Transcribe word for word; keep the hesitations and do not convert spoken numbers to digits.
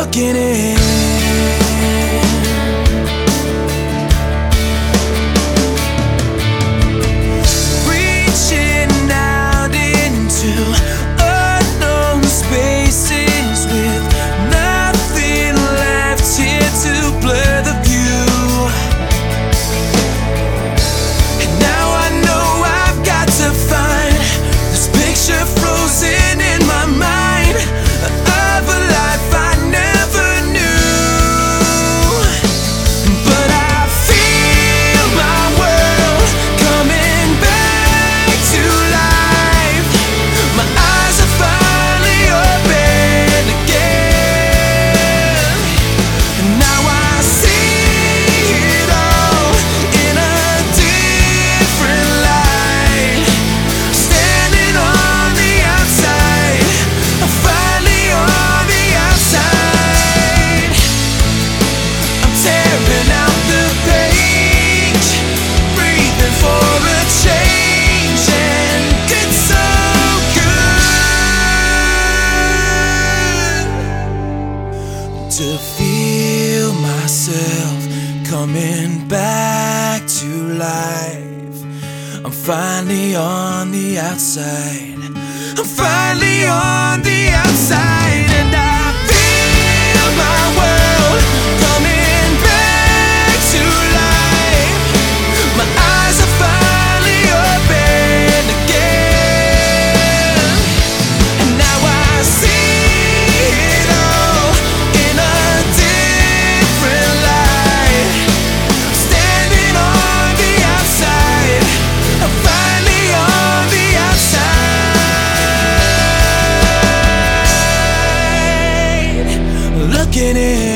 looking in. Reaching out into unknown spaces with nothing left here to blur the view. And now I know I've got to find this picture frozen in my mind of a life I never knew. But I feel my world coming back to life. My eyes are finally open again, and now I see it all in a different light. Standing on the outside, I'm finally on the outside. I'm tearing out the page, breathing for a change, and it's so good to feel myself coming back to life. I'm finally on the outside. I'm finally on the outside, and I feel my world coming back to life. My eyes are finally open again, and now I see it all in a different light. I'm standing on the outside. I'm finally on the outside, looking in.